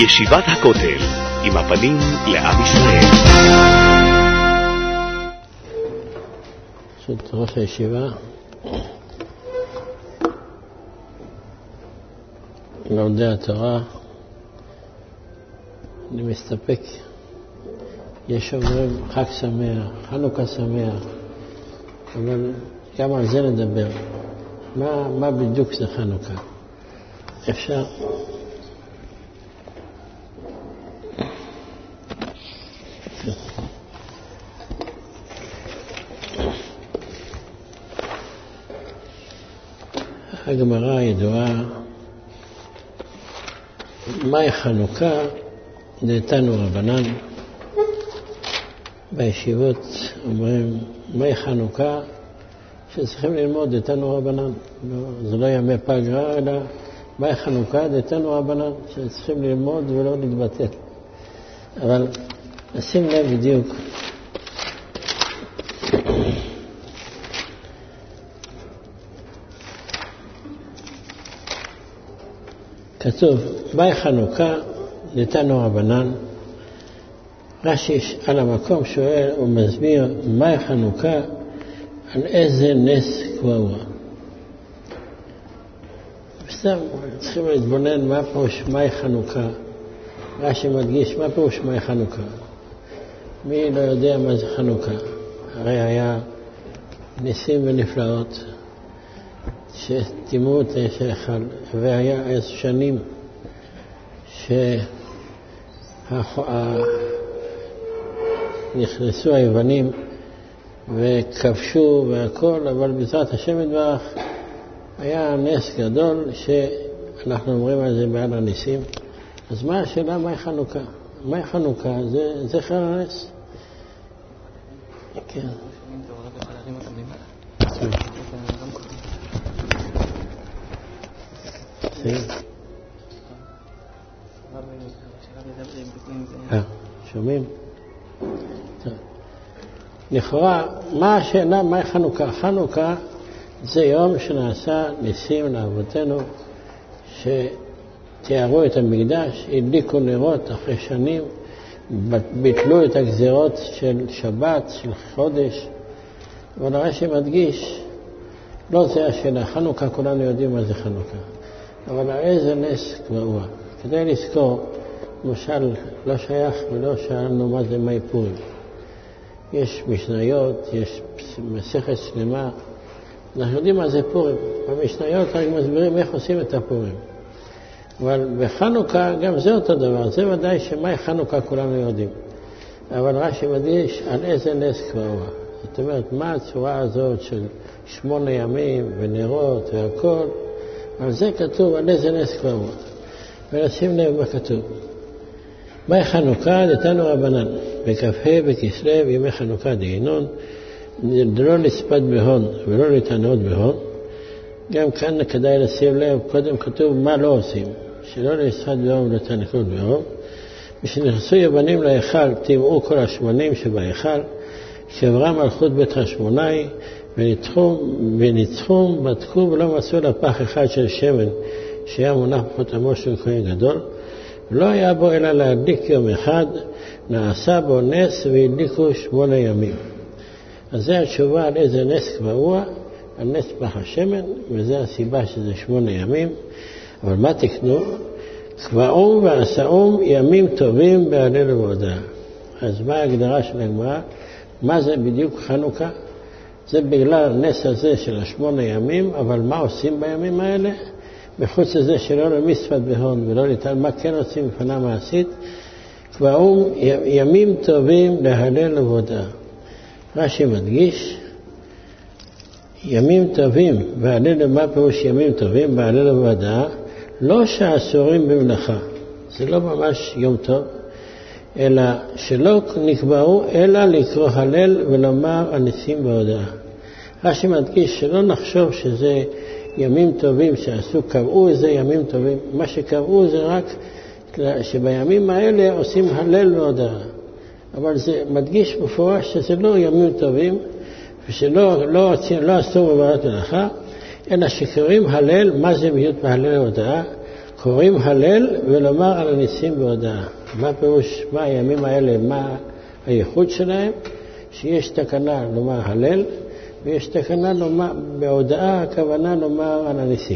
ישיבת הכותל, עם הפנים לעם ישראל. ברשות ראש הישיבה, לומדי התורה, אני מסתפק. יש אומרים חג שמח, חנוכה שמח, אבל גם על זה נדבר. מה בדיוק זה חנוכה? אפשר? הגמרא הידועה, מהי חנוכה? דתנו רבנן. בישיבות אומרים, מהי חנוכה? שצריכים ללמוד דתנו רבנן. זה לא ימי פגרה, אלא מהי חנוכה? דתנו רבנן, שצריכים ללמוד ולא להתבטל. אבל נשים לב בדיוק. כתוב, מהי חנוכה? דתנו רבנן. רש"י על המקום שואל ומסביר מהי חנוכה, על איזה נס קבעו. סתם צריכים להתבונן מה פירוש מהי חנוכה. רש"י מדגיש מה פירוש מהי חנוכה. מי לא יודע מה זה חנוכה? הרי היה ניסים ונפלאות שתימו את השכל, והיה 10 שנים נכנסו היוונים וכבשו והכל, אבל בעזרת השם יתברך היה נס גדול שאנחנו אומרים על זה בעד הניסים. אז מה השאלה? מהי חנוכה? מהי חנוכה? זה זכר הנס. כן. שומעים? לכאורה, מה השאלה? מהי חנוכה? חנוכה זה יום שנעשה ניסים לאבותינו שתיארו את המקדש, הדליקו נרות אחרי שנים, ביטלו את הגזירות של שבת, של חודש, אבל רש"י מדגיש, לא זה השאלה. חנוכה, כולנו יודעים מה זה חנוכה, אבל איזה נס קבעו. כדי לזכור, למשל, לא שייך ולא שאלנו מה זה מי פורים. יש משניות, יש מסכת שלמה, אנחנו יודעים מה זה פורים. במשניות רק מסבירים איך עושים את הפורים. אבל בחנוכה גם זה אותו דבר, זה ודאי שמי חנוכה כולנו יודעים. אבל רש"י מדגיש על איזה נס קבעו. זאת אומרת, מה הצורה הזאת של 8 ימים ונרות והכל, על זה כתוב על איזה נס קבעו. ונשים לב מה כתוב. מהי חנוכה? דתנו רבנן. בכ"ה בכסלו ימי חנוכה דהינון, לא נספד בהון ולא ניתנות בהון. גם כאן כדאי לשים לב, קודם כתוב מה לא עושים. שלא נספד בהון ולתנקות בהון. משנכנסו יוונים להיכל, טימאו כל השמנים שבהיכל, שברה מלכות בית חשמונאי, וניצחום, בדקו ולא מצאו לפח אחד של שמן, שהיה מונח בחותמו של כהן גדול. לא היה בו אלא להדליק יום אחד, נעשה בו נס והדליקו 8 ימים. אז זה התשובה על איזה נס קבעו, על נס פח השמן, וזה הסיבה שזה 8 ימים. אבל מה תקנו? קבעו ועשאום ימים טובים בהלל ובהודאה. אז מה ההגדרה של הגמרא? מה זה בדיוק חנוכה? זה בגלל הנס הזה של 8 ימים, אבל מה עושים בימים האלה? בחוץ לזה שלא למשפט בהון ולא ניתן, מה כן עושים מבחינה מעשית? קבעו ימים טובים להלל ובהודאה. רש"י מדגיש, ימים טובים, בהלל, מה פירוש ימים טובים? בהלל ובהודאה, לא שאסורים במלאכה, זה לא ממש יום טוב, אלא שלא נקבעו, אלא לקרוא הלל ולומר הניסים בהודאה. רש"י מדגיש שלא נחשוב שזה ימים טובים שעשו, קבעו איזה ימים טובים. מה שקבעו זה רק שבימים האלה עושים הלל והודאה. אבל זה מדגיש מפורש שזה לא ימים טובים, ושלא עשו בברת מלאכה, אלא שקוראים הלל. מה זה בדיוק בהלל והודאה? קוראים הלל ולומר על הניסים בהודעה. מה פירוש, מה הימים האלה, מה הייחוד שלהם? שיש תקנה לומר הלל, ויש תקנה לומר, בהודעה הכוונה לומר על הניסים.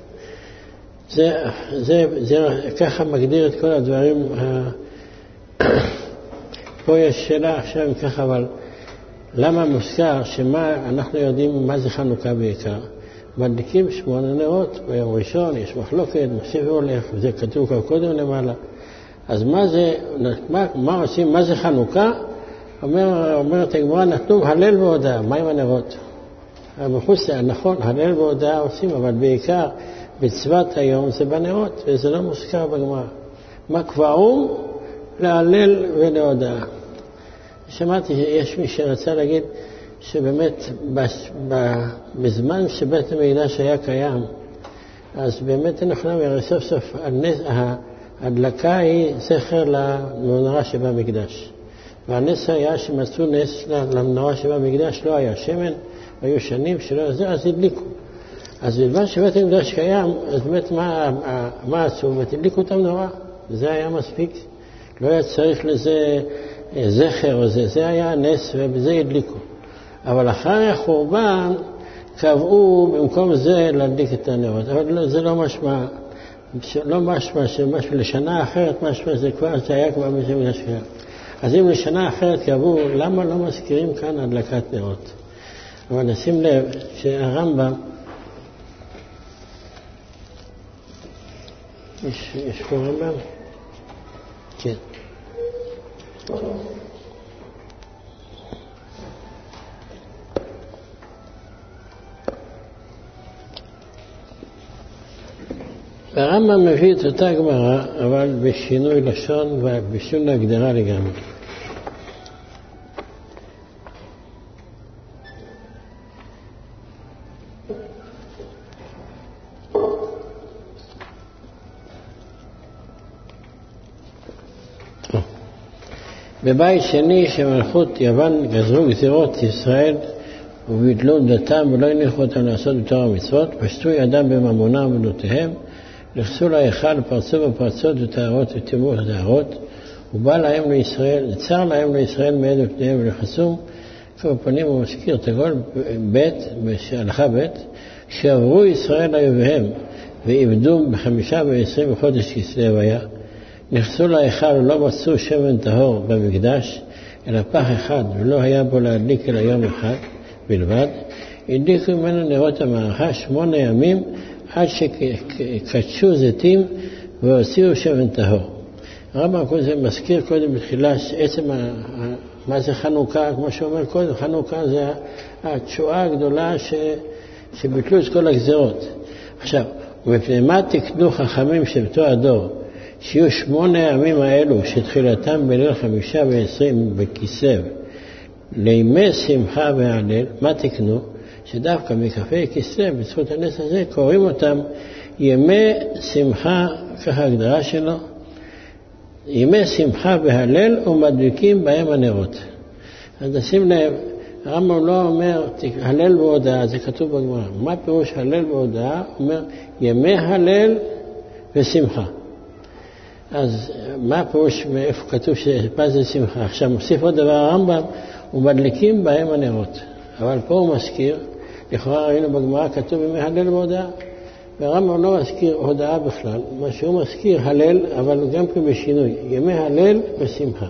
זה ככה מגדיר את כל הדברים. פה יש שאלה עכשיו ככה, אבל למה מוזכר שמה אנחנו יודעים מה זה חנוכה בעיקר? מדליקים 8 נרות ביום ראשון, יש מחלוקת, מוסיף והולך, וזה כתוב כבר קודם למעלה. אז מה עושים, מה זה חנוכה? אומרת הגמרא, נתנו הלל והודעה, מה עם הנרות? בחוץ נכון, הלל והודעה עושים, אבל בעיקר בצוות היום זה בנרות, וזה לא מוזכר בגמרא. מה קבעום? להלל ולהודעה. שמעתי שיש מי שרצה להגיד שבאמת בזמן שבית המקדש היה קיים, אז באמת אנחנו נראה סוף סוף ההדלקה היא זכר למנורה שבמקדש. והנס היה שמצאו נס למנורה שבמקדש, לא היה שמן, היו שנים שלא היה זה, אז הדליקו. אז בזמן שבית המקדש קיים, אז באמת מה עשו? הדליקו את המנורה, זה היה מספיק. לא היה צריך לזה זכר או זה היה נס ובזה הדליקו. אבל אחרי החורבן קבעו במקום זה להדליק את הנרות. אבל זה לא משמע, שמשהו לשנה אחרת, משמע זה כבר, זה היה כבר בית המקדש קיים. אז אם לשנה אחרת קבעו, למה לא מזכירים כאן הדלקת נרות? אבל נשים לב שהרמב"ם, יש פה רמב"ם? כן. הרמב"ם מביא את אותה גמרא, אבל בשינוי לשון ובשינוי הגדרה לגמרי. בבית שני שמלכות יוון גזרו גזירות ישראל וביטלו דתם ולא הניחו אותם לעשות בתורה ומצוות, פשטו ידם בממונם ובנותיהם, נכנסו להיכל, פרצו בפרצות וטהרות וטימאו את הטהרות, ובא להם לישראל, צר להם לישראל מעד ופניהם ולחסום, כמה פנים ומזכיר תגול הלכה ב' שעברו ישראל לאויביהם ואיבדו ב25 בחודש כסלו היה, נכנסו להיכל ולא מצאו שמן טהור במקדש, אלא פח אחד ולא היה בו להדליק אלא יום אחד בלבד, הדליקו ממנו נרות המערכה 8 ימים עד שקדשו זיתים והוציאו שמן טהור. הרמב"ם כל זה מזכיר קודם בתחילה עצם מה זה חנוכה, כמו שאומר קודם, חנוכה זה התשועה הגדולה שביטלו את כל הגזירות. עכשיו, ובפנימה תקנו חכמים של אותו הדור, שיהיו 8 הימים האלו שתחילתם בליל 25 בכסלו, לימי שמחה והלל, מה תקנו? שדווקא מכ"ה כסלו, בזכות הנס הזה, קוראים אותם ימי שמחה, ככה הגדרה שלו, ימי שמחה והלל ומדליקים בהם הנרות. אז נשים לב, הרמב"ם לא אומר הלל והודעה, זה כתוב בגמרא. מה פירוש הלל והודעה? אומר ימי הלל ושמחה. אז מה פירוש, מאיפה כתוב שפה זה שמחה? עכשיו מוסיף עוד דבר הרמב"ם, ומדליקים בהם הנרות. אבל פה הוא מזכיר, לכאורה ראינו בגמרא כתוב ימי הלל והודעה, והרמב"ם לא מזכיר הודעה בכלל, מה שהוא מזכיר הלל, אבל גם כן בשינוי, ימי הלל ושמחה.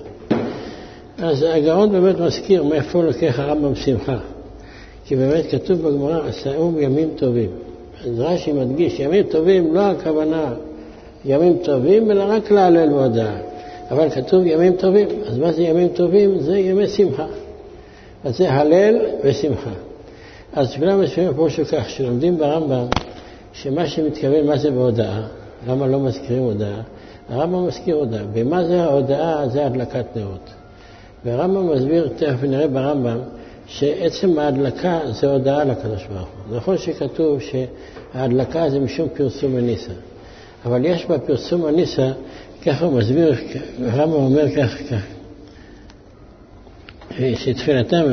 אז הגאון באמת מזכיר מאיפה לוקח הרמב"ם שמחה, כי באמת כתוב בגמרא, עשאום ימים טובים. אז רש"י מדגיש, ימים טובים לא הכוונה ימים טובים, אלא רק להלל והודעה. אבל כתוב ימים טובים, אז מה זה ימים טובים? זה ימי שמחה. אז זה הלל ושמחה. אז כולם משפיעים פה שכך, שלומדים ברמב"ם, שמה שמתכוון מה זה בהודעה, למה לא מזכירים הודעה? הרמב"ם מזכיר הודעה, ומה זה ההודעה? זה הדלקת נרות. והרמב"ם מסביר, תכף נראה ברמב"ם, שעצם ההדלקה זה הודעה לקדוש ברוך הוא. נכון שכתוב שההדלקה זה משום פרסום הניסה, אבל יש בפרסום הניסה, ככה הוא מסביר, הרמב"ם אומר כך, שתחילתם,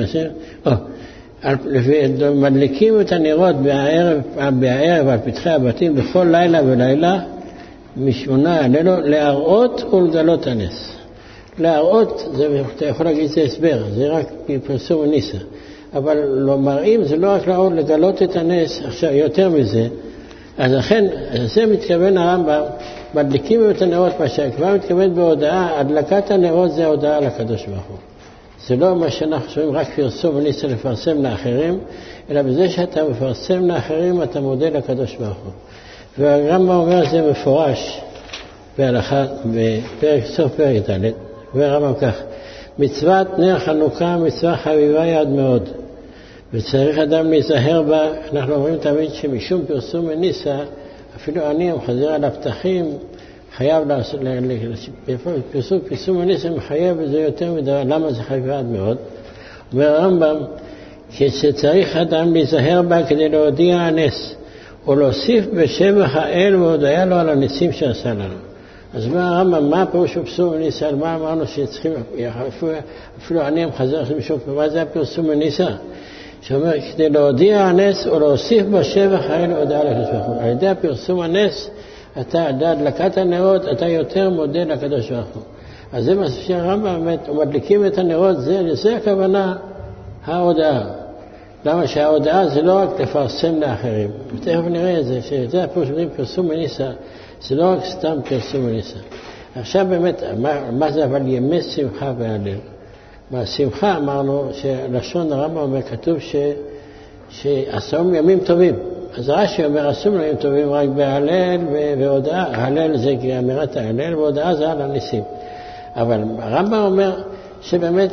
מדליקים את הנרות בערב על פתחי הבתים בכל לילה ולילה, משמונה הללו להראות ולגלות הנס. להראות, אתה יכול להגיד זה הסבר, זה רק מפרסום וניסה. אבל לא מראים, זה לא רק להראות, לגלות את הנס. עכשיו, יותר מזה, אז לכן, זה מתכוון הרמב"ם, מדליקים את הנרות, מה שכבר מתכוון בהודעה, הדלקת הנרות זה ההודעה לקדוש ברוך הוא. זה לא מה שאנחנו שומעים, רק פרסום וניסה לפרסם לאחרים, אלא בזה שאתה מפרסם לאחרים, אתה מודה לקדוש ברוך הוא. והרמב"ם אומר זה מפורש בהלכה, בפרק סוף פרק ד', והרמב"ם כך, מצוות נר חנוכה מצווה חביבה יד מאוד, וצריך אדם להיזהר בה. אנחנו אומרים תמיד שמשום פרסום וניסה, אפילו אני המחזר על הפתחים, חייב לעשות, פרסום וניסה מחייב וזה יותר מדי, למה זה חביבה יד מאוד? אומר הרמב"ם, שצריך אדם להיזהר בה כדי להודיע הנס, ולהוסיף בשבח האל והודיה לו על הניסים שעשה לנו. אז אומר הרמב"ם, מה פירוש פרסום וניסה? מה אמרנו שצריכים, אפילו אני המחזר של משום, מה זה הפרסום וניסה? שאומר, כדי להודיע הנס ולהוסיף בשבח האל והודיה לקדוש ברוך הוא. על ידי הפרסום הנס, אתה, הדלקת הנרות, אתה יותר מודה לקדוש ברוך הוא. אז זה מה שהרמב"ם באמת, ומדליקים את הנרות, זה הכוונה ההודעה. למה שההודעה זה לא רק לפרסם לאחרים. ותכף נראה את זה, שזה הפירוש שאומרים פרסום וניסה, זה לא רק סתם פרסום וניסה. עכשיו באמת, מה זה אבל ימי שמחה והלל? בשמחה אמרנו שלשון הרמב"ם אומר, כתוב שעשום ימים טובים. אז רש"י אומר, עשום ימים טובים רק בהלל והודעה. הלל זה אמירת ההלל, והודעה זה על הניסים. אבל הרמב"ם אומר שבאמת,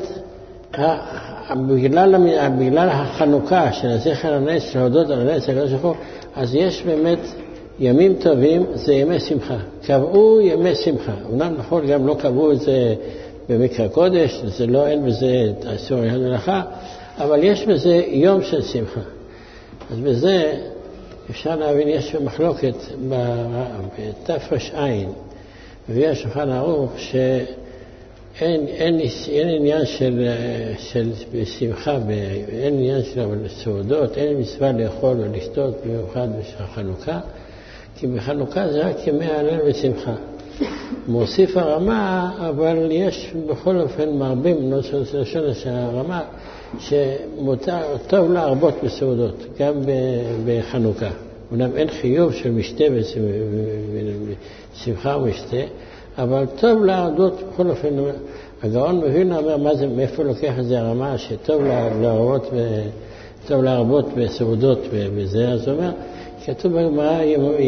בגלל החנוכה של הזכר הנס, של הודות על הנס, אז יש באמת ימים טובים, זה ימי שמחה. קבעו ימי שמחה. אומנם נכון, גם לא קבעו את זה במקרא קודש, זה לא, אין בזה איסור מלאכה, אבל יש בזה יום של שמחה. אז בזה אפשר להבין, יש מחלוקת בתר"ע, מביא השולחן ערוך, אין עניין של שמחה, אין עניין של סעודות, אין מצווה לאכול ולשתות במיוחד בחנוכה, כי בחנוכה זה רק ימי הלל ושמחה. מוסיף הרמה, אבל יש בכל אופן מרבים, לשון הרמה, שמותר, טוב להרבות בסעודות, גם בחנוכה. אומנם אין חיוב של משתה ושמחה ומשתה, אבל טוב להרבות בכל אופן. הגאון מבין אומר מה זה, מאיפה לוקח את זה הרמה, שטוב להרבות בסעודות וזה, אז הוא אומר, כתוב בגמרא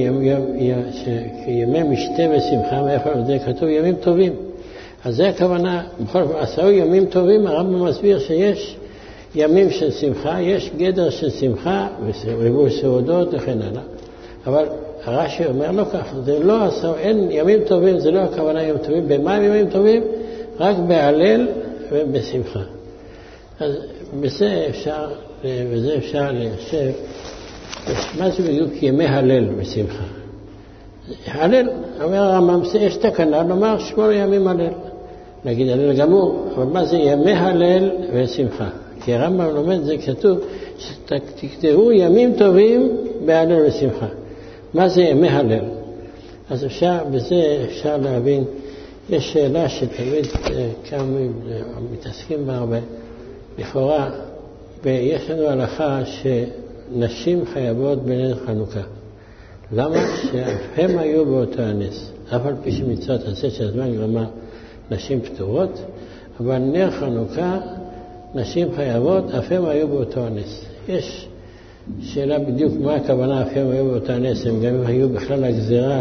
שימי משתה ושמחה, מאיפה זה כתוב ימים טובים. אז זה הכוונה, בכל אופן, עשו ימים טובים, הרמב"ם מסביר שיש ימים של שמחה, יש גדר של שמחה וריבוי סעודות וכן הלאה. אבל הרש"י אומר לא כך, זה לא עשו, אין ימים טובים, זה לא הכוונה ימים טובים. במה הם ימים טובים? רק בהלל ובשמחה. אז בזה אפשר לחשב, מה זה בדיוק ימי הלל ושמחה? הלל, אומר הרמב"ם, יש תקנה לומר 8 ימים הלל. נגיד הלל גמור, אבל מה זה ימי הלל ושמחה? כי הרמב"ם לומד, זה כתוב, שתכתבו ימים טובים בהלל ושמחה. מה זה ימי הלל? אז בזה אפשר להבין, יש שאלה שתמיד כמה מתעסקים בה הרבה, לכאורה, ויש לנו הלכה שנשים חייבות בנר חנוכה. למה? שהם היו באותו הנס. אף על פי שמצוות עשה של הזמן גרמה נשים פטורות, אבל נר חנוכה, נשים חייבות, אף הם היו באותו הנס. יש שאלה בדיוק מה הכוונה אף הם היו באותו הנס, הם גם היו בכלל הגזירה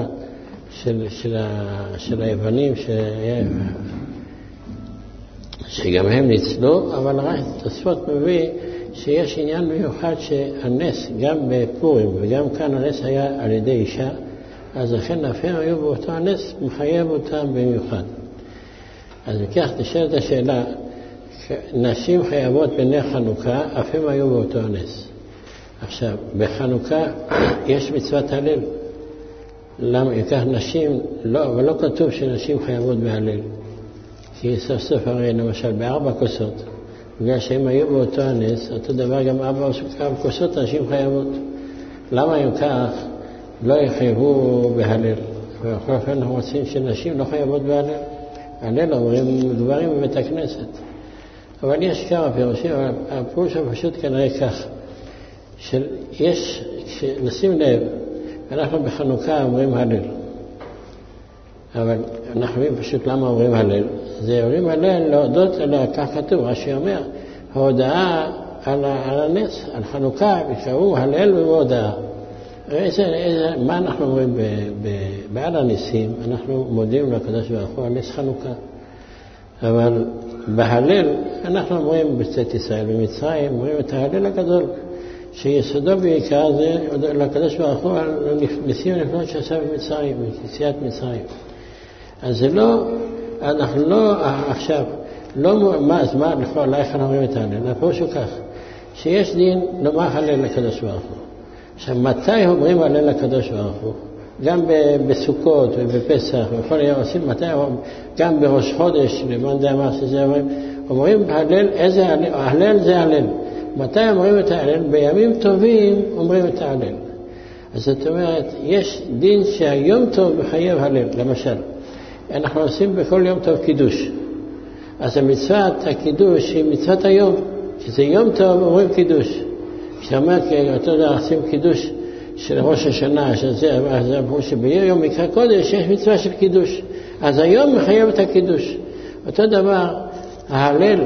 של היוונים שגם הם ניצלו, אבל רק תוספות מביא שיש עניין מיוחד שהנס, גם בפורים וגם כאן הנס היה על ידי אישה, אז לכן אף הם היו באותו הנס, מחייב אותם במיוחד. אז בכך תשאל את השאלה, נשים חייבות בנר חנוכה, אף הם היו באותו הנס. עכשיו, בחנוכה יש מצוות הלל. למה? וכך נשים, לא, אבל לא כתוב שנשים חייבות בהלל. כי סוף סוף הרי למשל ב4 כוסות, בגלל שהם היו באותו הנס, אותו דבר גם 4 כוסות נשים חייבות. למה אם כך לא יחייבו בהלל? ובכל אופן אנחנו רוצים שנשים לא חייבות בהלל. הלל אומרים דברים בבית הכנסת. אבל יש כמה פירושים, אבל הפירוש הפשוט כנראה כך, נשים לב, אנחנו בחנוכה אומרים הלל. אבל אנחנו יודעים פשוט למה אומרים הלל. זה אומרים הלל להודות, כך כתוב, רש"י אומר, ההודעה על הנס, על חנוכה, וקראו הלל והודעה. מה אנחנו אומרים בעל הניסים? אנחנו מודים לקדוש ברוך הוא על נס חנוכה. אבל בהלל אנחנו אומרים בצאת ישראל במצרים, אומרים את ההלל הגדול, שיסודו בעיקר זה לקדוש ברוך הוא על ניסים נפלאות שעשה במצרים, ביציאת מצרים. אז זה לא, אנחנו לא עכשיו, אז מה לכל איך אנחנו אומרים את ההלל? הפירוש הוא כך, שיש דין לומר הלל לקדוש ברוך הוא. עכשיו, מתי אומרים הלל לקדוש ברוך הוא? גם בסוכות ובפסח, ובכל יום עושים, מתי אומרים? גם בראש חודש, למען זה אמר שזה אומרים הלל, איזה הלל? הלל זה הלל. מתי אומרים את ההלל? בימים טובים אומרים את ההלל. אז זאת אומרת, יש דין שהיום טוב מחייב הלל, למשל. אנחנו עושים בכל יום טוב קידוש. אז המצוות הקידוש היא מצוות היום. כשזה יום טוב אומרים קידוש. כשאומר, אתה יודע, עושים קידוש של ראש השנה, שזה אמרו שביום מקרא קודש יש מצווה של קידוש. אז היום מחייב את הקידוש. אותו דבר, ההלל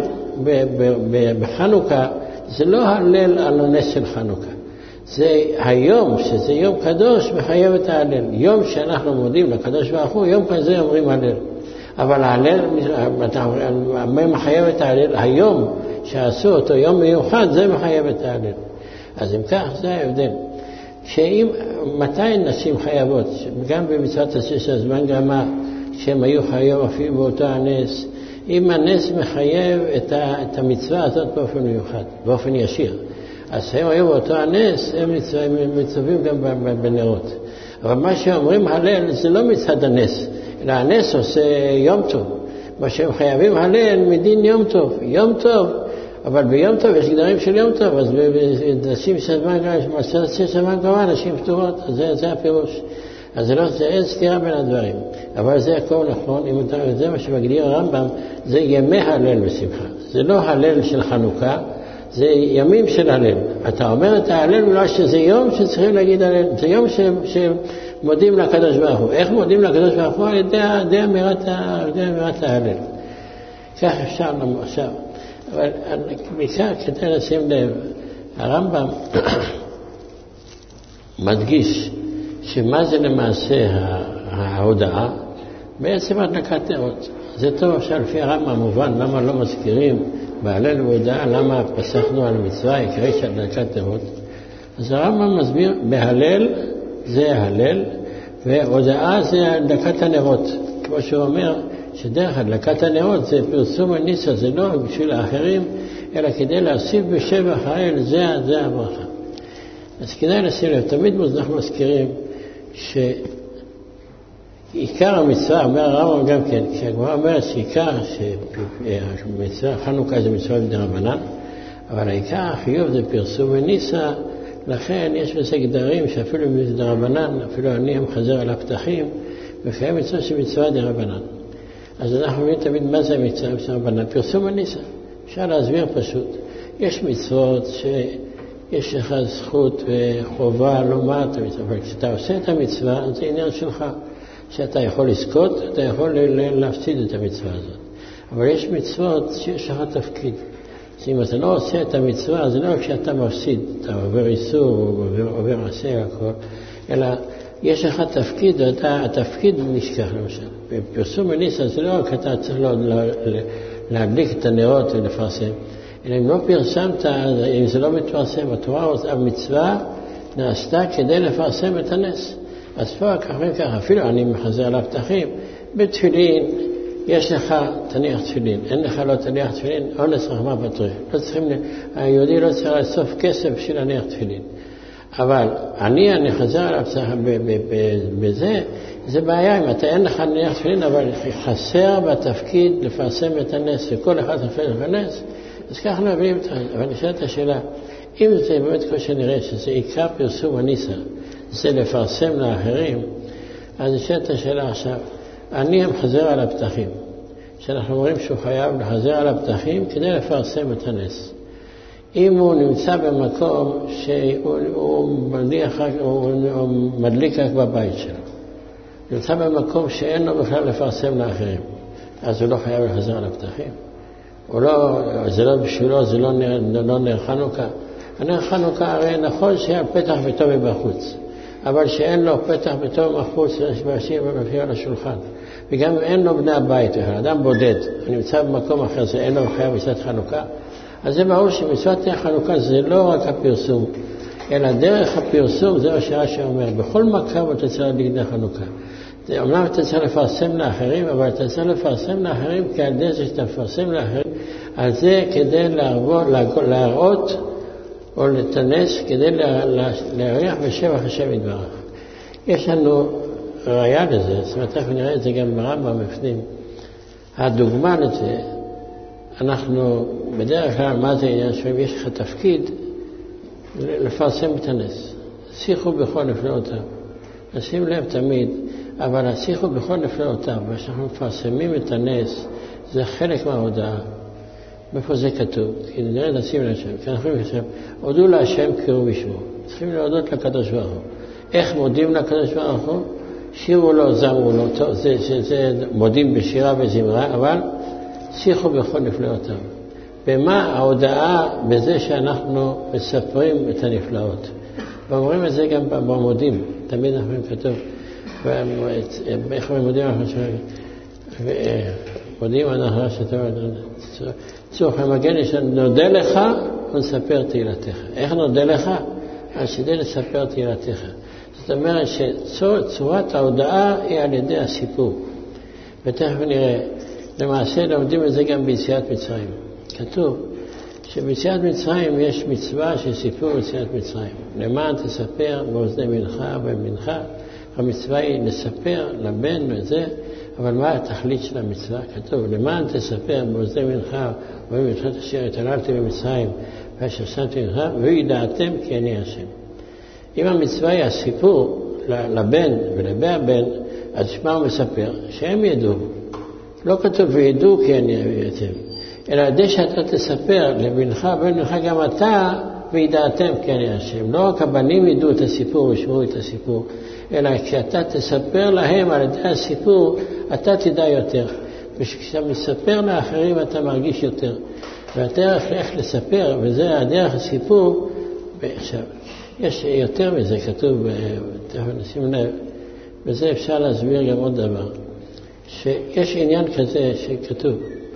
בחנוכה, זה לא הלל על הנס של חנוכה. זה היום, שזה יום קדוש, מחייב את ההלל. יום שאנחנו מודים לקדוש ברוך הוא, יום כזה אומרים הלל. אבל ההלל, מה מחייב את ההלל? היום שעשו אותו יום מיוחד, זה מחייב את ההלל. אז אם כך, זה ההבדל. מתי נשים חייבות? גם במצוות השש הזמן גמר, שהם היו חייב אפילו באותו הנס, אם הנס מחייב את המצווה הזאת באופן מיוחד, באופן ישיר. אז הם היו באותו הנס, הם מצווים גם בנרות. אבל מה שאומרים הלל זה לא מצד הנס, אלא הנס עושה יום טוב. מה שהם חייבים הלל מדין יום טוב. יום טוב, אבל ביום טוב יש גדרים של יום טוב, אז נשים שזמן גמר, נשים פטורות, אז זה הפירוש. אז זה אין סתירה בין הדברים. אבל זה הכל נכון, זה מה שמגדיר הרמב"ם, זה ימי הלל ושמחה. זה לא הלל של חנוכה, זה ימים של הלל. אתה אומר את ההלל ולא שזה יום שצריכים להגיד הלל, זה יום שמודים לקדוש ברוך הוא. איך מודים לקדוש ברוך הוא? על ידי אמירת ההלל. כך אפשר עכשיו. אבל בעיקר כדי לשים לב, הרמב"ם מדגיש שמה זה למעשה ההודעה? בעצם הדלקת נרות. זה טוב עכשיו לפי הרמב"ם מובן למה לא מזכירים בהלל והודעה, למה פסחנו על המצווה העיקרית של הדלקת נרות. אז הרמב"ם מסביר, בהלל זה הלל, והודעה זה הדלקת הנרות. כמו שהוא אומר, שדרך הדלקת הנרות זה פרסום הניסה, זה לא בשביל האחרים, אלא כדי להוסיף בשבח האל, זה הברכה. אז כדאי לשים לב, תמיד אנחנו מזכירים שעיקר המצווה, אומר הרמב"ם גם כן, כשהגמרא אומרת שעיקר שמצווה חנוכה זה מצווה בדרבנן, אבל העיקר החיוב זה פרסום הניסה, לכן יש בזה גדרים שאפילו בדרבנן, אפילו אני המחזר על הפתחים, וקיים מצווה שמצווה דרבנן. אז אנחנו מבינים תמיד מה זה מצווה דרבנן, פרסום הניסה. אפשר להסביר פשוט. יש מצוות שיש לך זכות וחובה לומר את המצווה, אבל כשאתה עושה את המצווה, זה עניין שלך, שאתה יכול לזכות, אתה יכול להפסיד את המצווה הזאת. אבל יש מצוות שיש לך תפקיד. אז אם אתה לא עושה את המצווה, זה לא רק שאתה מפסיד, אתה עובר איסור, עובר עשה הכל, אלא יש לך תפקיד, התפקיד נשכח למשל. בפרסום הניסה זה לא רק אתה צריך להדליק את הנרות ולפרסם, אלא אם לא פרסמת, אם זה לא מתפרסם, התורה, המצווה נעשתה כדי לפרסם את הנס. אז פה ככה, אפילו אני מחזר על הפתחים, בתפילין, יש לך תניח תפילין, אין לך לא תניח תפילין, אונס רחמה פטרי. היהודי לא צריך לאסוף כסף בשביל להניח תפילין. אבל אני חזר על הפתח בזה, זה בעיה, אם אתה אין לך להניח תפילין, אבל חסר בתפקיד לפרסם את הנס, וכל אחד תפילין את הנס, אז ככה נבין את זה. אבל נשאלת השאלה, אם זה באמת כמו שנראה שזה עיקר פרסום הניסה, זה לפרסם לאחרים, אז נשאלת השאלה עכשיו, אני מחזר על הפתחים, שאנחנו אומרים שהוא חייב לחזר על הפתחים כדי לפרסם את הנס. אם הוא נמצא במקום שהוא מדליק רק בבית שלו, נמצא במקום שאין לו בכלל לפרסם לאחרים, אז הוא לא חייב לחזר על הפתחים. זה לא בשבילו, זה לא נר חנוכה. הנר חנוכה הרי נכון שהיה פתח ביתו מבחוץ, אבל שאין לו פתח ביתו מבחוץ, יש באשים ומפיר על השולחן. וגם אין לו בני הבית, אדם בודד, נמצא במקום אחר, זה אין לו חייב מצוות חנוכה. אז זה ברור שמצוות חנוכה זה לא רק הפרסום, אלא דרך הפרסום, זה מה שרש"י אומר, בכל מקום אתה צריך להדליק נר חנוכה. אומנם אתה צריך לפרסם לאחרים, אבל אתה צריך לפרסם לאחרים, כי על ידי זה שאתה מפרסם לאחרים, על זה כדי להראות או לתנס, כדי להריח בשבח השם יתברך. יש לנו ראיה לזה, זאת אומרת, אנחנו נראה את זה גם ברמב"ם בפנים. הדוגמה לזה, אנחנו בדרך כלל, מה זה עניין שלהם? יש לך תפקיד לפרסם את הנס. שיחו בכל נפלאותיו. נשים לב תמיד, אבל השיחו בכל נפלאותיו, ושאנחנו מפרסמים את הנס, זה חלק מההודעה. מאיפה זה כתוב? כי נראה נשים להשם. כי אנחנו חושבים, הודו להשם קראו בשמו. צריכים להודות לקדוש ברוך הוא. איך מודים לקדוש ברוך הוא? שירו לו, זמרו לו, זה מודים בשירה וזמרה, אבל שיחו בכל נפלאותיו. במה ההודעה? בזה שאנחנו מספרים את הנפלאות. ואומרים את זה גם במודים. תמיד אנחנו כתוב. איך מודים אנחנו שואלים? מודים אנחנו שואלים. צורך המגן יש נודה לך ונספר תהילתך. איך נודה לך? על שדי נספר תהילתך. זאת אומרת שצורת ההודעה היא על ידי הסיפור. ותכף נראה, למעשה לומדים את זה גם ביציאת מצרים. כתוב שביציאת מצרים יש מצווה של סיפור יציאת מצרים. למען תספר באוזני מנחה ובמנחה, המצווה היא לספר לבן וזה, אבל מה התכלית של המצווה? כתוב, למען תספר באוזני מנחה ובמנחה אשר התעללתי במצרים ואשר שמתי מנחה, וידעתם כי אני השם. אם המצווה היא הסיפור לבן ולבי הבן, אז שמה הוא מספר? שהם ידעו. לא כתוב וידעו כי אני אתם, אלא עדי שאתה תספר לבנך ובנך גם אתה וידעתם כי אני השם. לא רק הבנים ידעו את הסיפור ושמעו את הסיפור, אלא כשאתה תספר להם על ידי הסיפור, אתה תדע יותר. וכשאתה מספר לאחרים אתה מרגיש יותר. והדרך איך לספר, וזה הדרך הסיפור, עכשיו, יש יותר מזה, כתוב, תכף נשים לב, וזה אפשר להסביר גם עוד דבר, שיש עניין כזה שכתוב,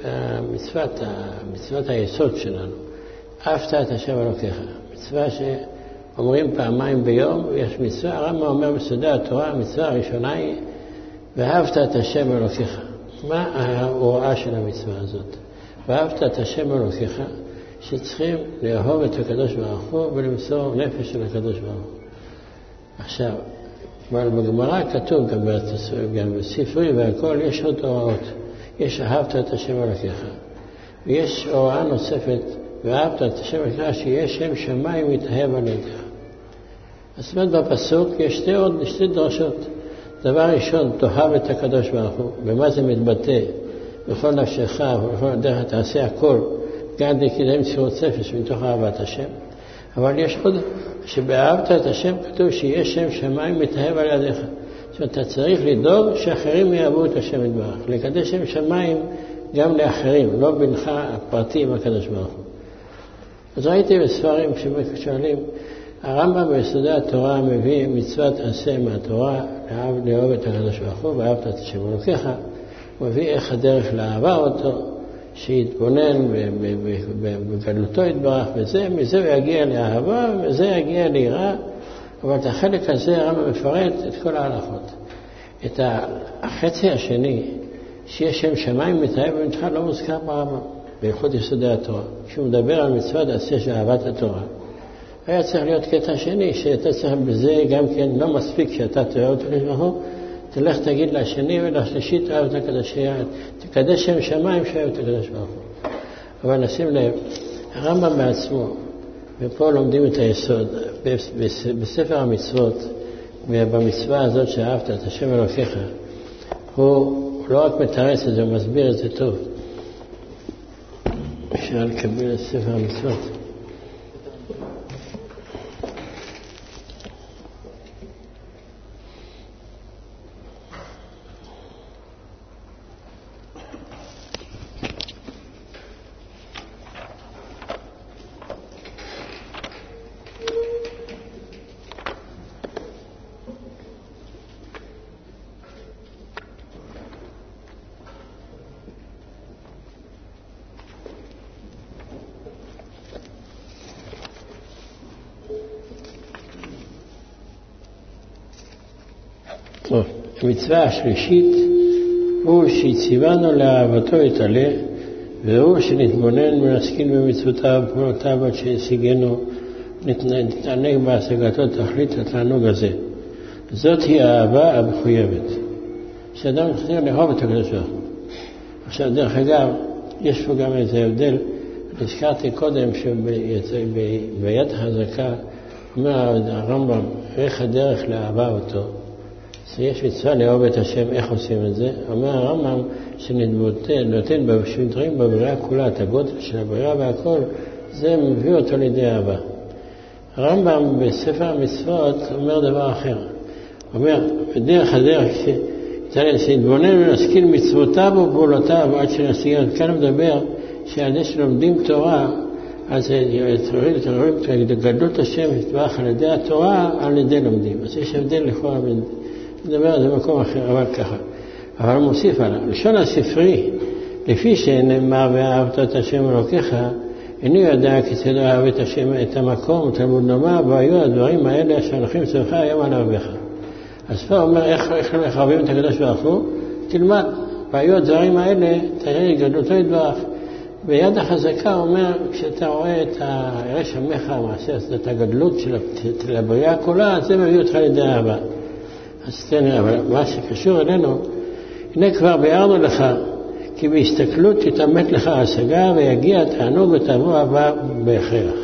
מצוות היסוד שלנו, אהבת את השם אלוקיך, מצווה שאומרים פעמיים ביום, ויש מצווה, הרמב"ם אומר בסודי התורה, המצווה הראשונה היא, ואהבת את השם אלוקיך. מה ההוראה של המצווה הזאת? ואהבת את השם אלוקיך, שצריכים לאהוב את הקדוש ברוך הוא ולמסור נפש של הקדוש ברוך הוא. עכשיו, אבל בגמרא כתוב גם בספרי והכל יש עוד הוראות. יש אהבת את השם אלוקיך. ויש הוראה נוספת, ואהבת את השם אלוקיך, שיש שם שמיים מתאהב על ידיך. זאת אומרת בפסוק יש שתי דרשות. דבר ראשון, תאהב את הקדוש ברוך הוא. במה זה מתבטא? בכל נפשך ובכל דרך תעשה הכל. גם כדי מסירות נפש מתוך אהבת השם. אבל יש עוד, שבאהבת את השם כתוב שיש שם שמיים מתאהב על ידיך. זאת אומרת, אתה צריך לדאוג שאחרים יאהבו את השם יתברך. לקדש שם שמיים גם לאחרים, לא בינך הפרטי עם הקדוש ברוך הוא. אז ראיתי בספרים ששואלים, הרמב"ם ביסודי התורה מביא מצוות עשה מהתורה, לאהוב את הקדוש ברוך הוא, ואהבת את השם אלוקיך, הוא מביא איך הדרך לאהבה אותו, שיתבונן בגלותו יתברך, מזה הוא יגיע לאהבה, ומזה יגיע ליראה, אבל את החלק הזה הרמב"ם מפרט את כל ההלכות. את החצי השני, שיש שם שמיים מתאהב במתחל, לא מוזכר ברמב"ם, בייחוד יסודי התורה. כשהוא מדבר על מצוות עשה של אהבת התורה, היה צריך להיות קטע שני, שאתה צריך בזה גם כן לא מספיק שאתה תאהב את הקדוש ברוך הוא, תלך תגיד לשני ולשלישי תאהב את הקדוש, תקדש שם שמיים שאהב את הקדוש ברוך הוא. אבל נשים לב, הרמב"ם בעצמו, ופה לומדים את היסוד, בספר המצוות, ובמצווה הזאת שאהבת את השם אלוקיך, הוא לא רק מתרץ את זה, הוא מסביר את זה טוב. אפשר לקבל את ספר המצוות. המצווה השלישית הוא שהציוונו לאהבתו יתעלה, והוא שנתבונן ונשכיל במצוותיו ופעולותיו עד שישיגנו נתענג בהשגתו תכלית התענוג הזה. זאת היא האהבה המחויבת, שאדם צריך לאהוב את הקדוש ברוך הוא. עכשיו דרך אגב, יש פה גם איזה הבדל, הזכרתי קודם שביד חזקה אומר הרמב"ם איך הדרך לאהבה אותו. יש מצווה לאהוב את השם, איך עושים את זה? אומר הרמב"ם שנותן בשדרים בבריאה כולה, את הגודל של הבריאה והכל, זה מביא אותו לידי אהבה. הרמב"ם בספר המצוות אומר דבר אחר. אומר, בדרך הדרך שנתבונן ונשכיל מצוותיו ופעולותיו עד שנשיג, כאן מדבר שעל זה שלומדים תורה, אז רואים את גדלות השם יתברך על ידי התורה, על ידי לומדים. אז יש הבדל לכאורה בין נדבר על זה במקום אחר, אבל ככה. אבל הוא מוסיף עליו. לשון הספרי, לפי שנאמר ואהבת את השם אלוקיך, איני יודע כיצד אהב את השם, את המקום, תלמוד נאמר, והיו הדברים האלה שאנוכי צורך היום על אהבך. אז פה אומר, איך אוהבים את הקדוש ברוך הוא? תלמד. והיו הדברים האלה, תראה גדלותו יתברך. ביד החזקה אומר, כשאתה רואה את הרש עמך, את הגדלות של הבריאה כולה, זה מביא אותך לידי אהבה. אז תראה, אבל מה שקשור אלינו, הנה כבר ביארנו לך, כי בהסתכלות תתאמת לך השגה ויגיע תענוג ותבוא אהבה בהכרח.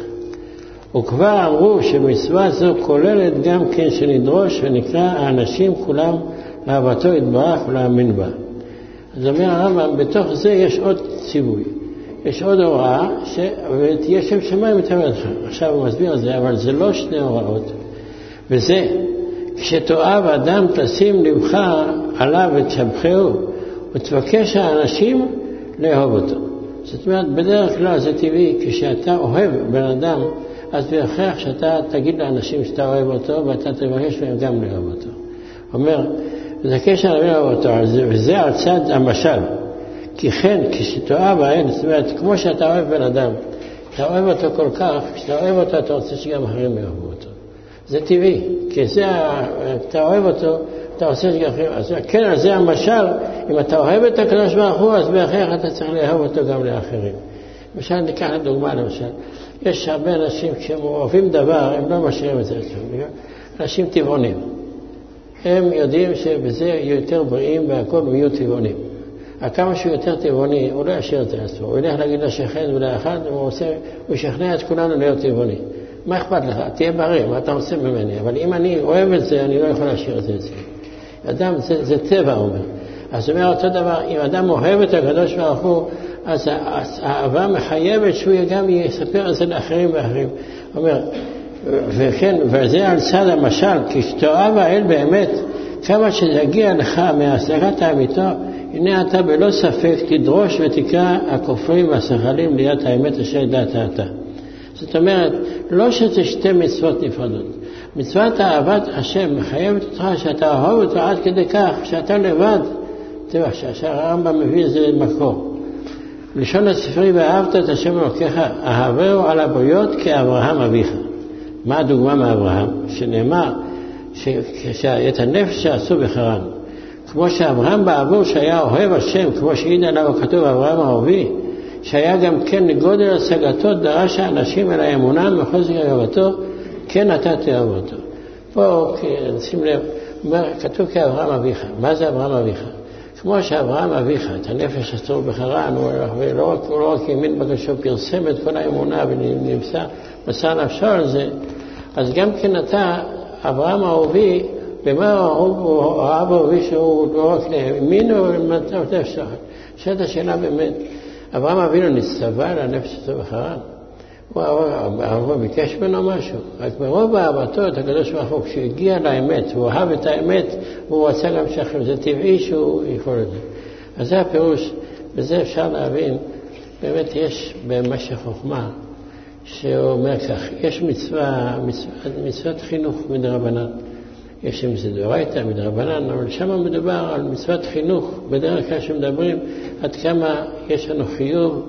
וכבר אמרו שמצווה זו כוללת גם כן שנדרוש ונקרא האנשים כולם לאהבתו יתברך ולהאמין בה. אז אומר הרמב"ם, בתוך זה יש עוד ציווי, יש עוד הוראה, ותהיה שם שמיים מתאמן לך. עכשיו הוא מסביר את זה, אבל זה לא שני הוראות, וזה כשתאהב אדם תשים לבך עליו ותשבחהו ותבקש האנשים לאהוב אותו. זאת אומרת, בדרך כלל זה טבעי, כשאתה אוהב בן אדם, אז בהכרח שאתה תגיד לאנשים שאתה אוהב אותו, ואתה תבקש להם גם לאהוב אותו. אומר, תבקש האנשים לאהוב אותו, וזה על צד המשל. כי כן, כשתאהב האל, זאת אומרת, כמו שאתה אוהב בן אדם, אתה אוהב אותו כל כך, כשאתה אוהב אותו, אתה רוצה שגם אחרים יאהבו אותו. זה טבעי, כי זה, אתה אוהב אותו, אתה עושה שגם אחרים. אז כן, אז זה המשל, אם אתה אוהב את הקדוש ברוך הוא, אז בהכרח אתה צריך לאהוב אותו גם לאחרים. למשל, ניקח לדוגמה, למשל, יש הרבה אנשים, כשהם אוהבים דבר, הם לא משאירים את זה עצמם. אנשים טבעונים. הם יודעים שבזה יהיו יותר בריאים והכל יהיו טבעונים. כמה שהוא יותר טבעוני, הוא לא ישאיר את זה עצמו. הוא ילך להגיד לשכן ולאחד, הוא ישכנע את כולנו להיות טבעוני. מה אכפת לך? תהיה בריא, מה אתה עושה ממני? אבל אם אני אוהב את זה, אני לא יכול להשאיר את זה אצלי. אדם, זה טבע, אומר. אז אומר אותו דבר, אם אדם אוהב את הקדוש ברוך הוא, אז האהבה מחייבת שהוא גם יספר את זה לאחרים ואחרים. אומר, וכן, וזה על צד המשל, כי שתאהב האל באמת, כמה שיגיע לך מהשגת האמיתו, הנה אתה בלא ספק תדרוש ותקרא הכופרים והשכלים ליד האמת אשר ידעת אתה. זאת אומרת, לא שזה שתי מצוות נפרדות. מצוות אהבת השם מחייבת אותך שאתה אוהב אותו עד כדי כך שאתה לבד. תראה, שהרמב"ם מביא את זה למקור. לשון הספרי ואהבת את השם אלוקיך, אהבהו על הבריות כאברהם אביך. מה הדוגמה מאברהם? שנאמר שאת הנפש שעשו בחרן. כמו שאברהם בעבור שהיה אוהב השם, כמו שהעיד עליו כתוב אברהם האהובי, שהיה גם כן לגודל השגתו דרש האנשים אל האמונה מחוזק אהבתו, כן אתה תאהב אותו. פה שים לב, כתוב כאברהם אביך. מה זה אברהם אביך? כמו שאברהם אביך, את הנפש עשו בחרן, הוא לא רק האמין בקשו, פרסם את כל האמונה ונמצא מסע נפשו על זה, אז גם כן אתה, אברהם האהובי, במה הוא האבא הוביל שהוא לא רק האמין או מתי אפשר. שאלת השאלה באמת, אברהם אבינו נצטווה לנפש שלו בחרן. הוא ביקש ממנו משהו. רק ברוב אהבתו את הקדוש ברוך הוא, כשהוא הגיע לאמת, הוא אהב את האמת, הוא רצה גם שחרר. זה טבעי שהוא יכול את זה. אז זה הפירוש, בזה אפשר להבין, באמת יש במשך חוכמה, שהוא אומר כך, יש מצוות חינוך מדרבנן. יש עם זה דאורייתא מדרבנן, אבל שם מדובר על מצוות חינוך, בדרך כלל שמדברים עד כמה יש לנו חיוב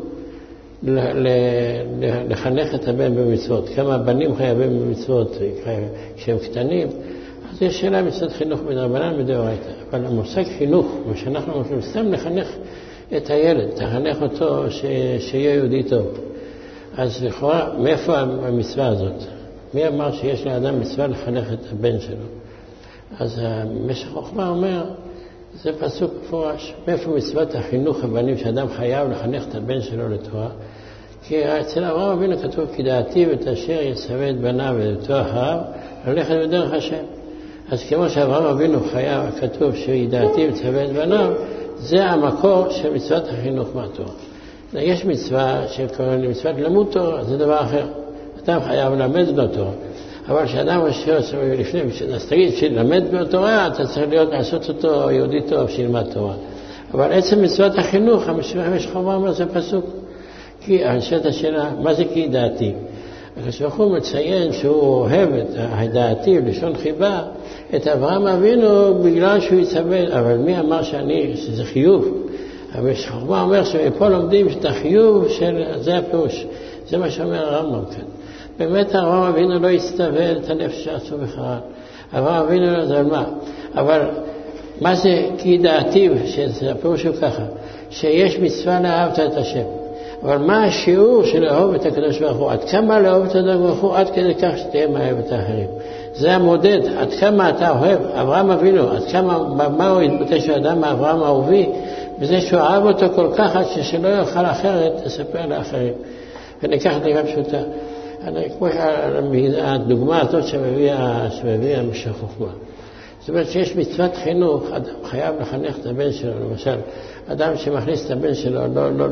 לחנך את הבן במצוות, כמה הבנים חייבים במצוות כשהם קטנים, אז יש שאלה מצוות חינוך מדרבנן מדאורייתא. אבל המושג חינוך, מה שאנחנו רוצים סתם לחנך את הילד, לחנך אותו שיהיה יהודי טוב. אז לכאורה, מאיפה המצווה הזאת? מי אמר שיש לאדם מצווה לחנך את הבן שלו? אז משך חוכמה אומר, זה פסוק מפורש, מאיפה מצוות החינוך הבנים שאדם חייב לחנך את הבן שלו לתורה? כי אצל אברהם אבינו כתוב, כי דעתי ואת אשר יצווה את בניו ולתורה אחריו, ללכת בדרך השם. אז כמו שאברהם אבינו חייב, כתוב שידעתי וצווה את בניו, זה המקור של מצוות החינוך מהתורה. יש מצווה שקוראים למצוות למוד תורה, זה דבר אחר. אדם חייב ללמד בו תורה. אבל כשאדם לפני, אז תגיד שלמד בו תורה, אתה צריך לעשות אותו יהודי טוב שילמד תורה. אבל עצם מצוות החינוך, המשך חובה אומר זה פסוק. כי הנשאלת השאלה, מה זה כי דעתי? כשהוא מציין שהוא אוהב את דעתי לשון חיבה, את אברהם אבינו בגלל שהוא יצווה, אבל מי אמר שזה חיוב? אבל חוכמה אומר שפה לומדים את החיוב של זה הפירוש. זה מה שאומר הרמב"ם כאן. באמת אברהם אבינו לא יצטווה את הנפש שעשו בחרן. אברהם אבינו לא זה מה. אבל מה זה כי דעתי? שזה הפירוש הוא ככה. שיש מצווה לאהבת את השם. אבל מה השיעור של לאהוב את הקדוש ברוך הוא? עד כמה לאהוב את הקדוש ברוך הוא? עד כדי כך שתהיה מאהב את האחרים. זה המודד. עד כמה אתה אוהב? אברהם אבינו, עד כמה, מה הוא התבטא של אדם מאברהם אהובי? בזה שהוא אהב אותו כל כך עד שלא יוכל אחרת לספר לאחרים. וניקח דוגמה פשוטה. כמו הדוגמה הזאת שמביאה משך חוכמה. זאת אומרת שיש מצוות חינוך, אדם חייב לחנך את הבן שלו, למשל, אדם שמכניס את הבן שלו לא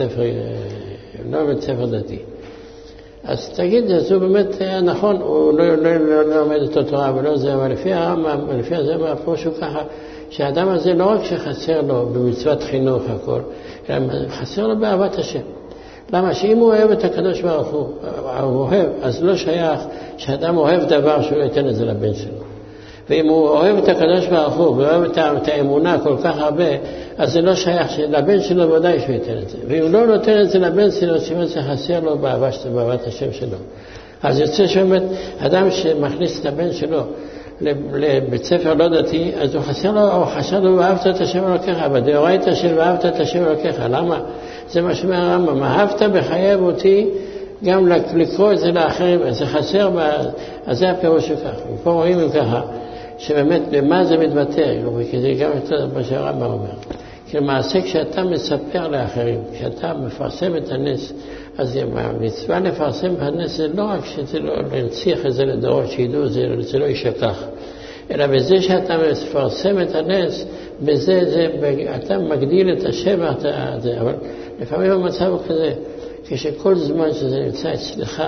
לבית ספר דתי. אז תגיד, אז הוא באמת נכון, הוא לא לומד את התורה ולא זה, אבל לפי הרמב"ם, לפי זה מהפירוש הוא ככה, שהאדם הזה לא רק שחסר לו במצוות חינוך הכל, אלא חסר לו באהבת השם. למה? שאם הוא אוהב את הקדוש ברוך הוא אוהב, אז לא שייך שאדם אוהב דבר שהוא ייתן את זה לבן שלו. ואם הוא אוהב את הקדוש ברוך הוא ואוהב את האמונה כל כך הרבה, אז זה לא שייך שלבן שלו ודאי שהוא ייתן את זה. ואם לא נותן את זה לבן שלו, שבאמת זה חסר לו באהבת השם שלו. אז יוצא שבאמת אדם שמכניס את הבן שלו לבית ספר לא דתי, אז הוא חסר לו ואהבת את השם אלוקיך, אבל דאורייתא של ואהבת את השם אלוקיך. למה? זה מה שאומר הרמב"ם, אהבת בחייב אותי גם לקרוא את זה לאחרים, אז זה חסר, אז זה הפירוש שכך. ופה רואים ככה, שבאמת במה זה מתבטא, כי זה גם מה שהרמב"ם אומר. כי למעשה כשאתה מספר לאחרים, כשאתה מפרסם את הנס, אז המצווה לפרסם את הנס זה לא רק שזה לא להנציח את זה לדורות שידעו, זה לא יישכח. אלא בזה שאתה מפרסם את הנס, בזה אתה מגדיל את השבח, אבל לפעמים המצב הוא כזה, כשכל זמן שזה נמצא אצלך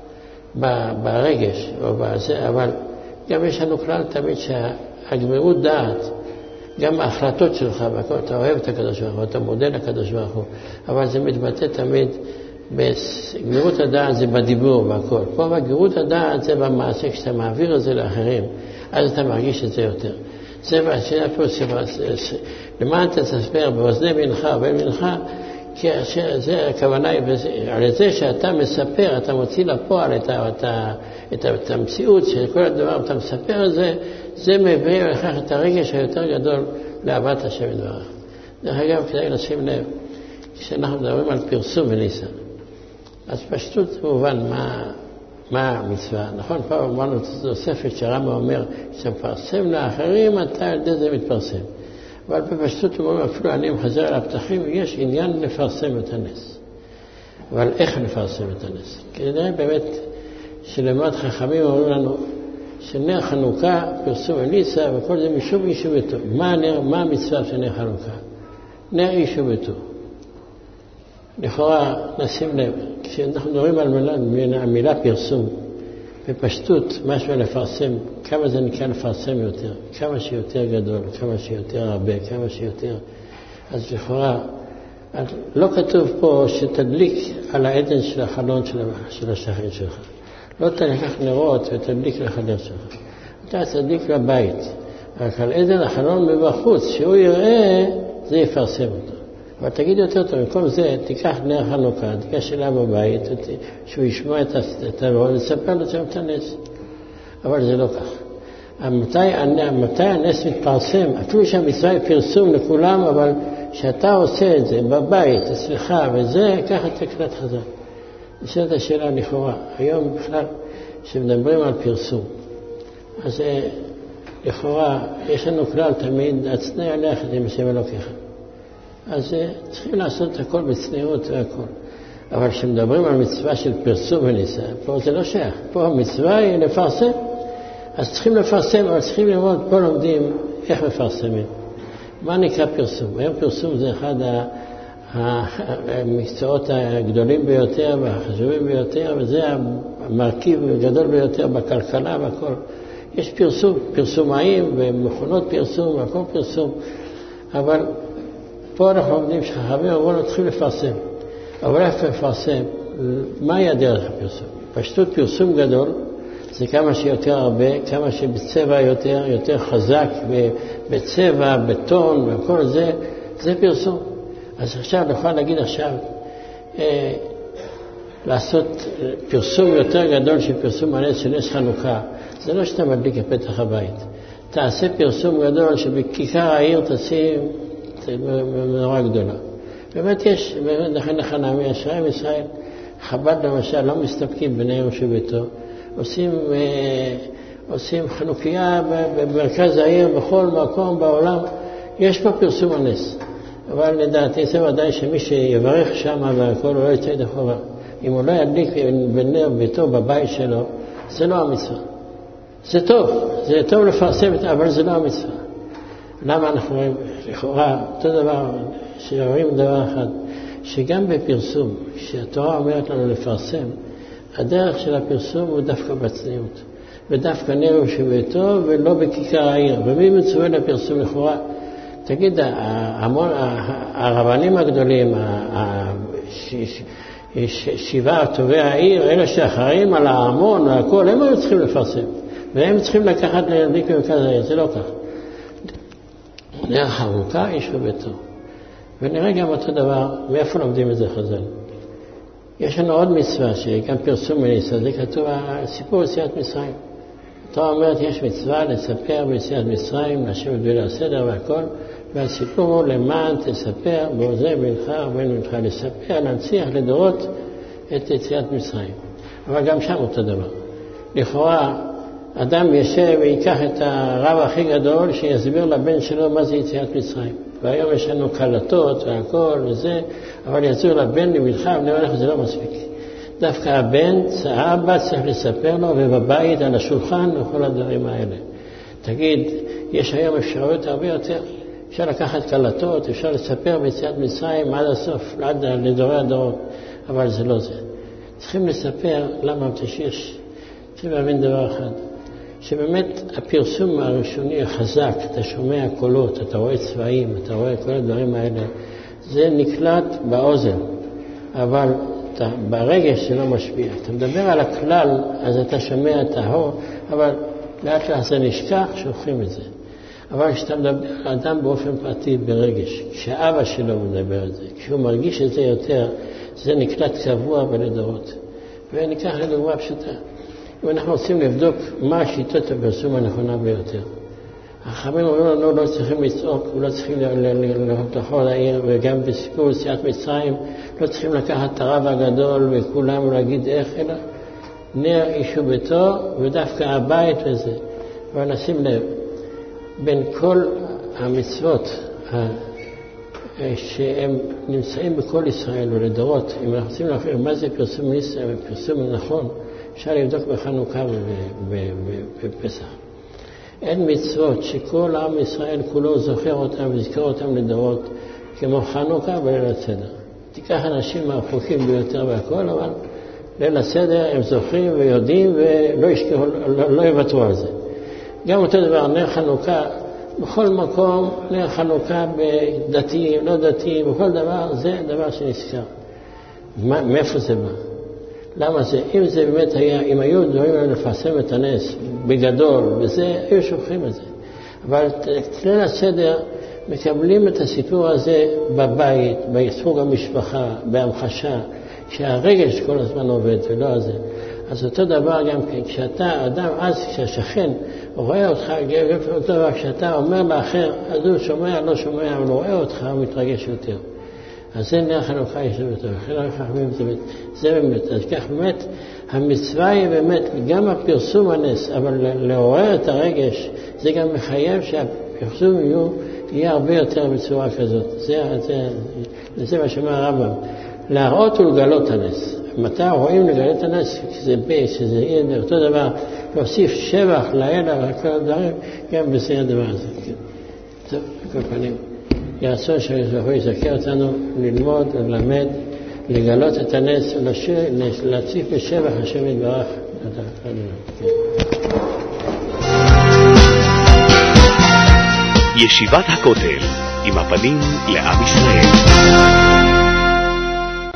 ברגש, או בזה, אבל גם יש לנו כלל תמיד שהגמירות דעת, גם ההחלטות שלך, אתה אוהב את הקדוש ברוך הוא, אתה מודה לקדוש ברוך הוא, אבל זה מתבטא תמיד, גמירות הדעת זה בדיבור והכל. פה בגמירות הדעת זה במעשה, כשאתה מעביר את זה לאחרים, אז אתה מרגיש את זה יותר. זה בשביל פה, למען תספר באוזני מנחה ובין מנחה, כי זה הכוונה, על זה שאתה מספר, אתה מוציא לפועל את המציאות של כל הדבר, אתה מספר את זה, זה מביא לכך את הרגש היותר גדול לאהבת השם יתברך. דרך אגב, כדאי לשים לב, כשאנחנו מדברים על פרסום וניסה, אז פשטות זה מובן מה המצווה. נכון, פעם אמרנו תוספת שהרמב"ם אומר, כשמפרסם לאחרים, אתה על ידי זה מתפרסם. אבל בפשטות אומרים, אפילו אני מחזר על הפתחים, יש עניין לפרסם את הנס. אבל איך לפרסם את הנס? כדי באמת שלמד חכמים אומרים לנו, שנר חנוכה, פרסום הניסה, וכל זה משום איש וביתו. מה המצווה של נר חנוכה? נר איש וביתו. לכאורה נשים לב, כשאנחנו מדברים על המילה פרסום, בפשטות משהו לפרסם, כמה זה נקרא לפרסם יותר, כמה שיותר גדול, כמה שיותר הרבה, כמה שיותר. אז לכאורה, לא כתוב פה שתדליק על העדן של החלון של השכן שלך. לא תלך נרות ותדליק לחדר שלך. אתה תדליק לבית, רק על עדן החלון מבחוץ, שהוא יראה, זה יפרסם אותו. אבל תגיד יותר טוב, במקום זה, תיקח נר חנוכה, תיקח אליו בבית, שהוא ישמע את הרעיון, ותספר לו את הנס. אבל זה לא כך. מתי הנס מתפרסם? אפילו שהמצווה היא פרסום לכולם, אבל שאתה עושה את זה בבית, אצלך וזה, ככה תקלט חזק. נשאלת השאלה לכאורה. היום בכלל, כשמדברים על פרסום, אז לכאורה, יש לנו כלל תמיד, הצנע ללכת עם השם אלוקיך. אז צריכים לעשות את הכל בצניעות והכל. אבל כשמדברים על מצווה של פרסום וניסה, פה זה לא שייך. פה המצווה היא לפרסם. אז צריכים לפרסם, אבל צריכים לראות, פה לומדים איך מפרסמים. מה נקרא פרסום? היום פרסום זה אחד המקצועות הגדולים ביותר והחשובים ביותר, וזה המרכיב הגדול ביותר בכלכלה והכל. יש פרסום, פרסומאים ומכונות פרסום והכל פרסום. אבל פה אנחנו עומדים שחכמים אמרו לנו צריכים לפרסם. אבל איך לפרסם? מהי הדרך הפרסום? פשטות פרסום גדול, זה כמה שיותר הרבה, כמה שבצבע יותר חזק, בצבע, בטון, וכל זה, זה פרסום. אז עכשיו נוכל להגיד עכשיו, לעשות פרסום יותר גדול של פרסום הנס של נס חנוכה. זה לא שאתה מדליק את פתח הבית. תעשה פרסום גדול שבכיכר העיר תשים מנורה גדולה. באמת יש, לכן נחנמי אשרי ישראל, חב"ד למשל לא מסתפקים בני יום שביתו, עושים חנוכיה במרכז העיר, בכל מקום בעולם, יש פה פרסום הנס. אבל לדעתי זה ודאי שמי שיברך שם והכל הוא לא יצא ידי חובה. אם הוא לא ידליק בנר ביתו בבית שלו, זה לא המצווה. זה טוב לפרסם, אבל זה לא המצווה. למה אנחנו רואים לכאורה אותו דבר, שרואים דבר אחד, שגם בפרסום, שהתורה אומרת לנו לפרסם, הדרך של הפרסום הוא דווקא בצניעות, ודווקא נר שבביתו ולא בכיכר העיר. ומי מצווה לפרסום לכאורה? תגיד, הרבנים הגדולים, שבעה טובי העיר, אלה שאחראים על ההמון והכל, הם היו צריכים לפרסם, והם צריכים לקחת להדליק במרכז העיר, זה לא כך. נר חנוכה איש וביתו. ונראה גם אותו דבר, מאיפה לומדים את זה חז"ל? יש לנו עוד מצווה שגם פרסום וניסה, זה כתוב הסיפור יציאת מצרים. התורה אומרת יש מצווה לספר ביציאת מצרים, לשבת בליל הסדר והכל, והסיפור הוא למען תספר בעוזי בנך ובן בנך, לספר, להנציח לדורות את יציאת מצרים. אבל גם שם אותו דבר. לכאורה אדם ישב ויקח את הרב הכי גדול שיסביר לבן שלו מה זה יציאת מצרים. והיום יש לנו קלטות והכל וזה, אבל יסביר לבן לבנך ובני בנך, זה לא מספיק. דווקא הבן, האבא צריך לספר לו, ובבית על השולחן וכל הדברים האלה. תגיד, יש היום אפשרויות הרבה יותר. אפשר לקחת קלטות, אפשר לספר ביציאת מצרים עד הסוף, עד לדורי הדורות, אבל זה לא זה. צריכים לספר למה תשיש. צריכים להבין דבר אחד, שבאמת הפרסום הראשוני החזק, אתה שומע קולות, אתה רואה צבעים, אתה רואה כל הדברים האלה, זה נקלט באוזן, אבל ברגש זה לא משפיע. אתה מדבר על הכלל, אז אתה שומע את ההוא, אבל לאט לאט זה נשכח, שוכחים את זה. אבל כשאתה מדבר על אדם באופן פרטי ברגש, כשאבא שלו מדבר על זה, כשהוא מרגיש את זה יותר, זה נקלט קבוע בלדורות. וניקח לדוגמה פשוטה. אם אנחנו רוצים לבדוק מה השיטות הפרסום הנכונה ביותר. החכמים אומרים לנו לא צריכים לצעוק, לא צריכים ללכת לכל העיר, וגם בסיפור יציאת מצרים לא צריכים לקחת את הרב הגדול וכולם ולהגיד איך, אלא נר איש וביתו ודווקא הבית וזה. אבל נשים לב, בין כל המצוות שהם נמצאים בכל ישראל ולדורות, אם אנחנו רוצים להפעיל מה זה פרסום ניסה ופרסום נכון, אפשר לבדוק בחנוכה ובפסח. אין מצוות שכל עם ישראל כולו זוכר אותם וזכר אותם לדורות, כמו חנוכה וליל הסדר. תיקח אנשים הרחוקים ביותר והכל, אבל ליל הסדר הם זוכרים ויודעים ולא ישכחו, לא יוותרו על זה. גם אותו דבר, נר חנוכה, בכל מקום, נר חנוכה בדתיים, לא דתיים, בכל דבר, זה דבר שנזכר. מאיפה זה בא? למה זה? אם זה באמת היה, אם היו דברים לפרסם את הנס בגדול, וזה, היו שוכחים את זה. אבל ליל הסדר מקבלים את הסיפור הזה בבית, בסוג המשפחה, בהמחשה, שהרגש כל הזמן עובד ולא הזה. אז אותו דבר גם כן, כשאתה אדם, אז כשהשכן רואה אותך, אותו דבר, כשאתה אומר לאחר, אז הוא שומע, לא שומע, אבל הוא רואה אותך, הוא מתרגש יותר. אז זה נר חנוכה יש יותר. זה באמת. אז כך באמת, המצווה היא באמת, גם הפרסום הנס, אבל לעורר את הרגש, זה גם מחייב שהפרסום יהיה הרבה יותר בצורה כזאת. זה מה שאומר הרמב"ם. להראות ולגלות הנס. מתי רואים לגלות הנס, שזה בייס, שזה יהיה אותו דבר, להוסיף שבח לאלה וכל הדברים, גם בזה הדבר הזה. טוב, כל פנים. יעשו שהוא יזכה אותנו ללמוד, ללמד, לגלות את הנס, להציף בשבח השם יתברך. ישיבת הכותל עם הפנים לעם ישראל.